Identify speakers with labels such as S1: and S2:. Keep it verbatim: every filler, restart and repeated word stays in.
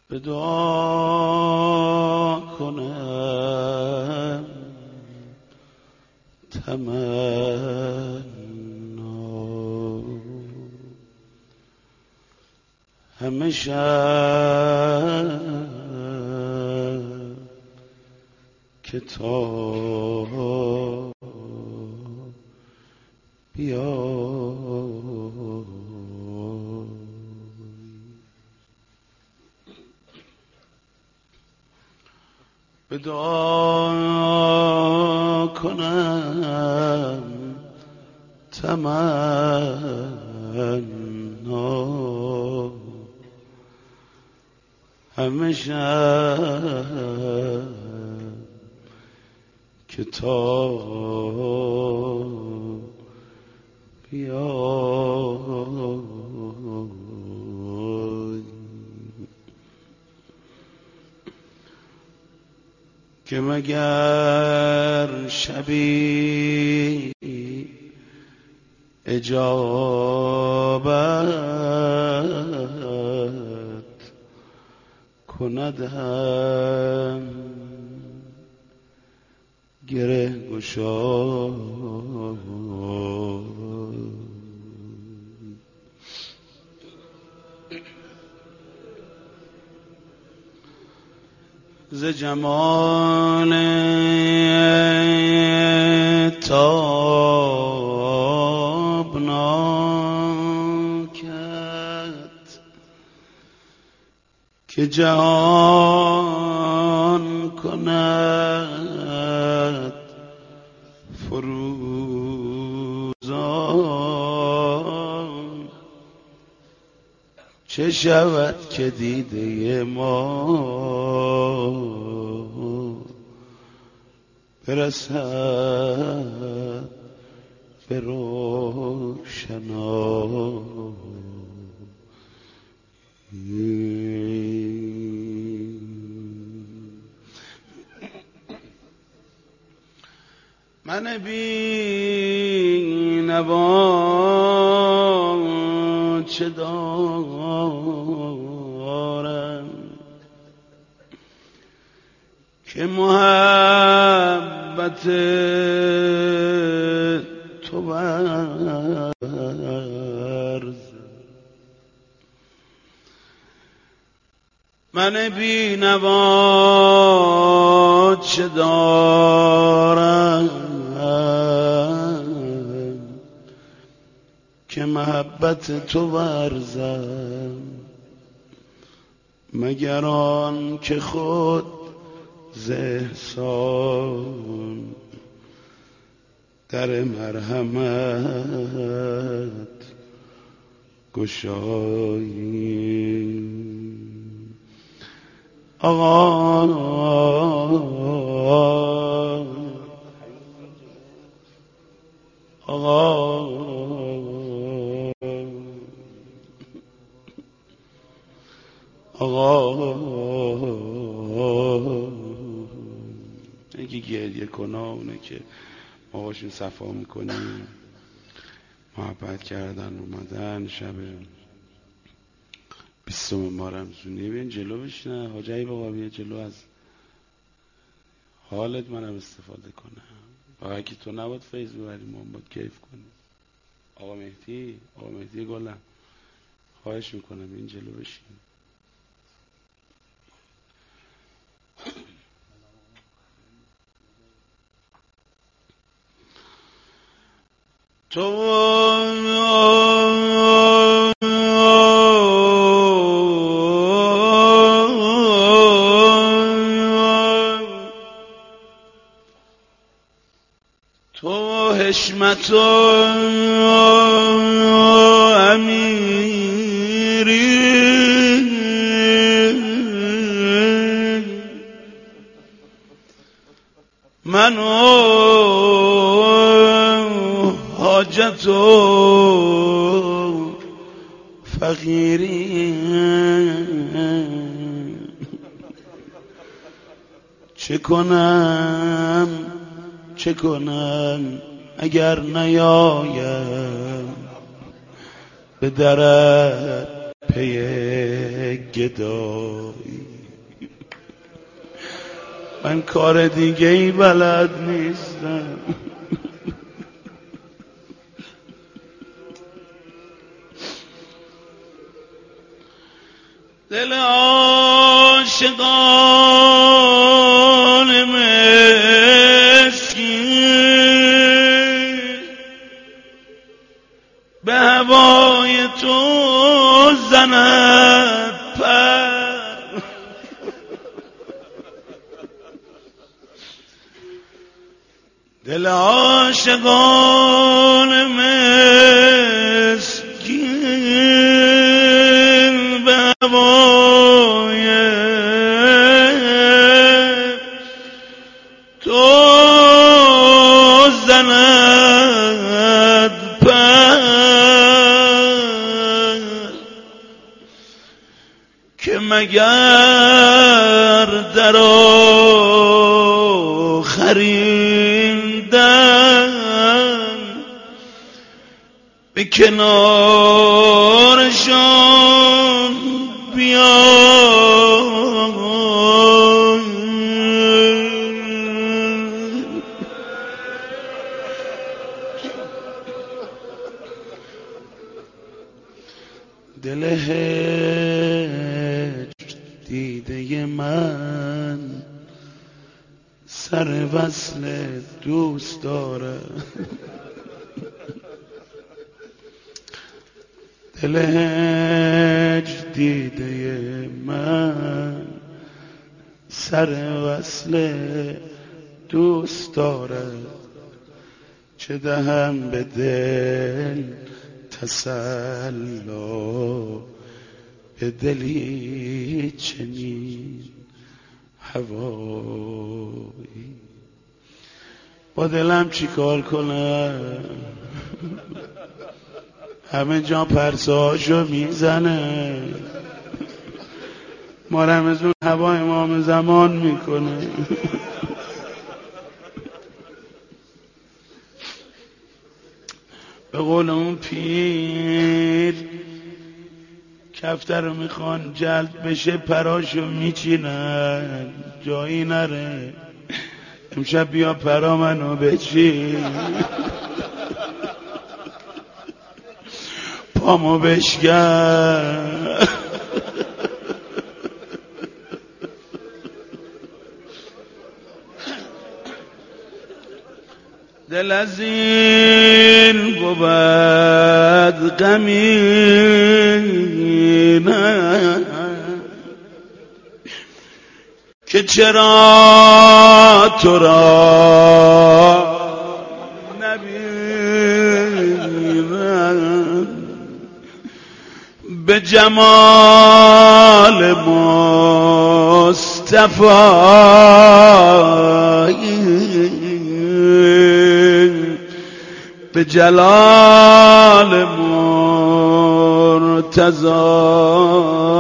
S1: به دعا کنم تمنا همه شب که تا بیا به دعا کنم تمنا همه شب که تا بیای که مگر شبی اجابت کندم گره گشای ز جمال تابناکت که جهان کند فروزان چه شود که دیده ما برسد به روشنایی من بی نوا چه دارم که محبت تو ورز من بی نوا چه دارم که محبت تو ورزم مگر آن که خود ز احسان در مرحمت گشایی آقا آقا آقا یکی گریه کنه اونه که ما باشون صفا میکنیم محبت کردن اومدن شب بیستم ما رمزونی بین جلو بشنه حاجی بابا بیا جلو از حالت منم استفاده کنم فقط که تو نباید فیض ببریم ما باید کیف کنیم آقا مهدی آقا مهدی گلم خواهش میکنم این جلو بشین تو تو حشمت و امیری منو حاجت و فقیری چه کنم چه کنم اگر نیایم به درت پی گدایی. من کار دیگه ای بلد نیستم. دل عاشقان مسکین به هوای تو زند پر. دل عاشقان مسکین به هوای تو زند پر که مگر در آخرین دم به کنارشان بیای. دل هجر دیده من سر وصل دوست داره. دل هجر دیده من سر وصل دوست داره. چه دهم به دل تسلا به دلی چنین هوایی. با دلم چی کار کنم؟ همه جا پرساشو میزنه، ما رمزون هوا امام زمان میکنه. به قول اون پیر کفتر رو میخوان جلد بشه پراشو میچینن جایی نره. امشب بیا پرا منو بچین پامو بشکن. دل از این بود غمین که چرا تو را نبینم به جمال مصطفی به جلال مرتضی